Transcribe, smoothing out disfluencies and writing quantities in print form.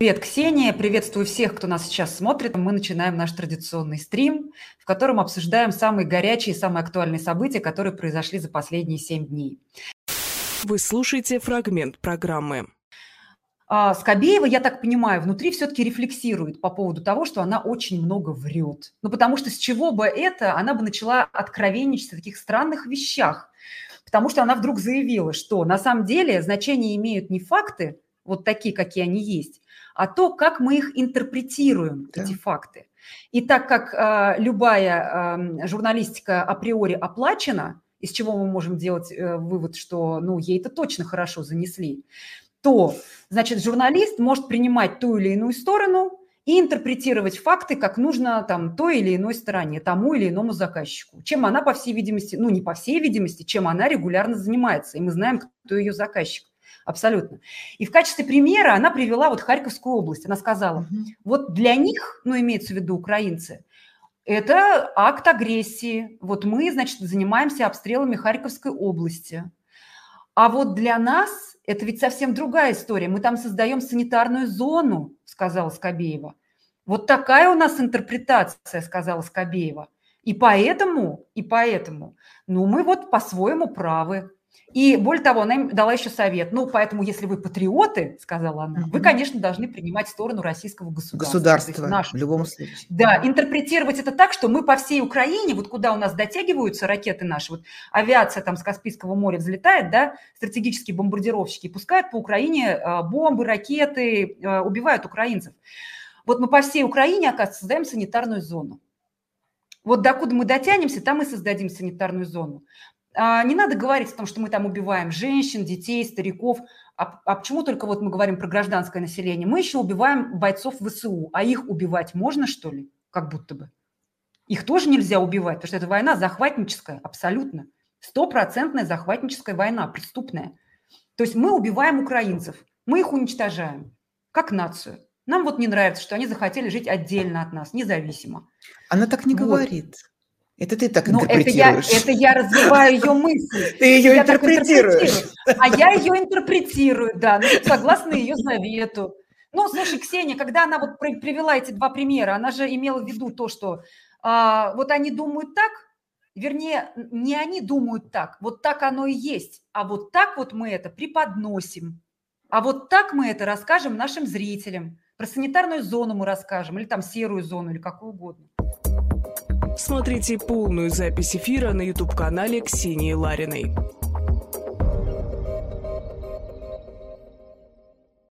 Привет, Ксения. Приветствую всех, кто нас сейчас смотрит. Мы начинаем наш традиционный стрим, в котором обсуждаем самые горячие, самые актуальные события, которые произошли за последние 7 дней. Вы слушаете фрагмент программы. Скобеева, я так понимаю, внутри все-таки рефлексирует по поводу того, что она очень много врет. Ну, потому что с чего бы это, она бы начала откровенничать о таких странных вещах. Потому что она вдруг заявила, что на самом деле значение имеют не факты, вот такие, какие они есть, а то, как мы их интерпретируем, эти факты. И так как любая журналистика априори оплачена, из чего мы можем делать вывод, что ей это точно хорошо занесли, то, значит, журналист может принимать ту или иную сторону и интерпретировать факты, как нужно той или иной стороне, тому или иному заказчику. Чем она, по всей видимости, не по всей видимости, чем она регулярно занимается. И мы знаем, кто ее заказчик. Абсолютно. И в качестве примера она привела вот Харьковскую область. Она сказала, вот для них, имеется в виду украинцы, это акт агрессии. Вот мы, значит, занимаемся обстрелами Харьковской области. А вот для нас это ведь совсем другая история. Мы там создаем санитарную зону, сказала Скобеева. Вот такая у нас интерпретация, сказала Скобеева. И поэтому, мы вот по-своему правы. И более того, она им дала еще совет. Поэтому, если вы патриоты, сказала она, вы, конечно, должны принимать сторону российского государства. В любом случае. Да, интерпретировать это так, что мы по всей Украине, вот куда у нас дотягиваются ракеты наши, вот авиация там с Каспийского моря взлетает, да, стратегические бомбардировщики, пускают по Украине бомбы, ракеты, убивают украинцев. Вот мы по всей Украине, оказывается, создаем санитарную зону. Вот докуда мы дотянемся, там и создадим санитарную зону. Не надо говорить о том, что мы там убиваем женщин, детей, стариков. А почему только вот мы говорим про гражданское население? Мы еще убиваем бойцов ВСУ. А их убивать можно, что ли? Как будто бы. Их тоже нельзя убивать, потому что это война захватническая, абсолютно. 100% захватническая война, преступная. То есть мы убиваем украинцев, мы их уничтожаем, как нацию. Нам вот не нравится, что они захотели жить отдельно от нас, независимо. Она так не говорит. Это ты так интерпретируешь. Это я развиваю ее мысль. Ты ее интерпретируешь. А я ее интерпретирую, да, согласно ее завету. Слушай, Ксения, когда она вот привела эти два примера, она же имела в виду то, что вот они думают так, вернее, не они думают так, вот так оно и есть, а вот так вот мы это преподносим, а вот так мы это расскажем нашим зрителям. Про санитарную зону мы расскажем, или там серую зону, или какую угодно. Смотрите полную запись эфира на YouTube-канале Ксении Лариной.